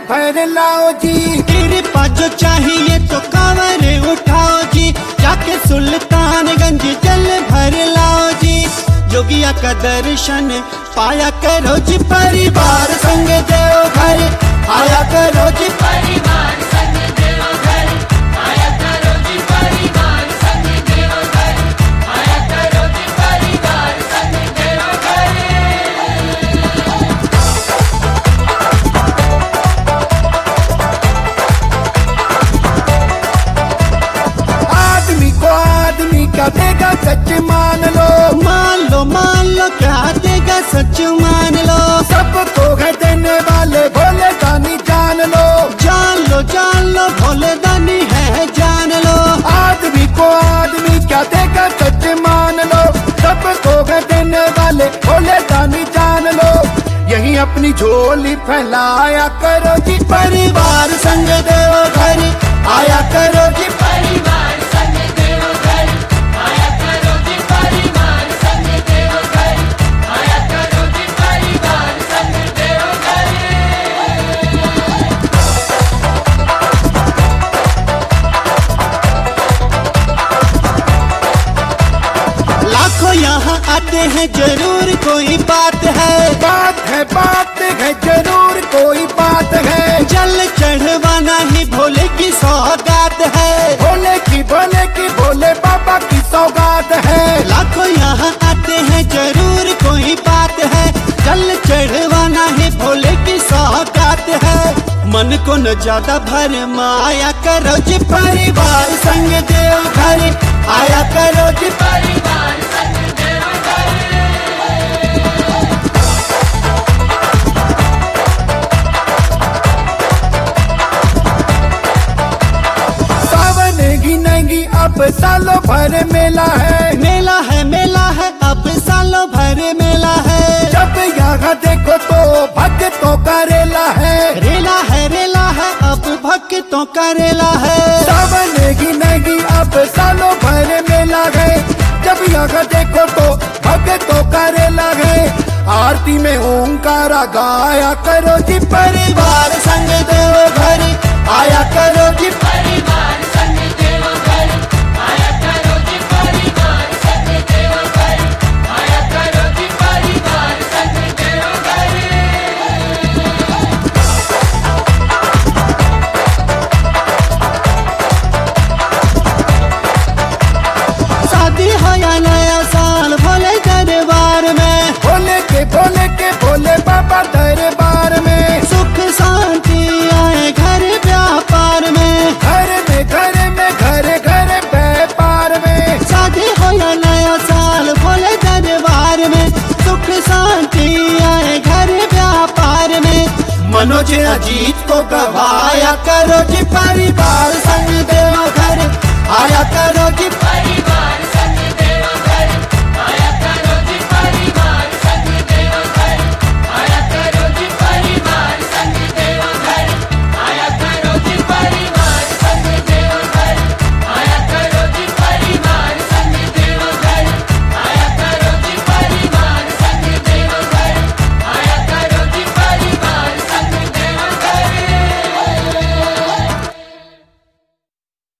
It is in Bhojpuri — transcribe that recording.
भर लाओ जी। तेरे पास जो चाहिए तो कांवर उठाओ जी, जाके सुल्तानगंज जल भर लाओ जी। योगिया का दर्शन पाया करो जी, परिवार संग देवघर आया करो जी। परिवार संग देवघर आया करो जी, परिवार संग देवघर आया करो जी, परिवार संग देवघर। आदमी को आदमी क्या देगा सच मान लो। मान लो क्या देगा सच मान लो। सबको है देने वाले भोले दानी जान लो। जान लो भोले दानी है जान लो। आदमी को आदमी क्या देगा सच मान लो। सबको है देने वाले भोले दानी जान लो। यही अपनी झोली फैलाया करो जी, परिवार संग देवघर आया करो जी। परिवार संग देवघर आया करो जी, परिवार संग देवघर आया करो जी, परिवार संग देवघर। लाखों यहाँ आते हैं जरूर कोई बात है। बात है जरूर कोई बात है। जल चढ़वाना ही भोले की सौगात है। भोले बाबा की सौगात है। लाखों यहाँ आते हैं जरूर कोई बात है। जल चढ़वाना ही भोले की सौगात है। मन को न ज्यादा भरमाया करो जी, परिवार संग देवघर आया करो जी। परिवार संग देवघर। सावन गिनेगी अब सालों भर मेला है। मेला है अब सालों भर मेला है। जब यहाँ देखो तो भक्तों का रेला है। रेला है अब भक्तों का रेला है। सावन गिनेगी अब सालों भर मेला है। जब यहाँ देखो तो भक्तों का रेला है। आरती में ओंकारा गाया करो जी, परिवार संग देवघर आया करो जी। परिवार संग देवघर आया करो जी, परिवार संग देवघर आया करो जी, परिवार संग देवघर। शादी हो या नया साल भोले दरबार में। भोले बाबा दरबार में। सुख शांति आए घर व्यापार में। घर व्यापार में। शादी हो या नया साल भोले दरबार में। सुख शांति आए घर व्यापार में। मनोज अजीत को गवाया करो जी, परिवार संग देवघर आया करो जी। परिवार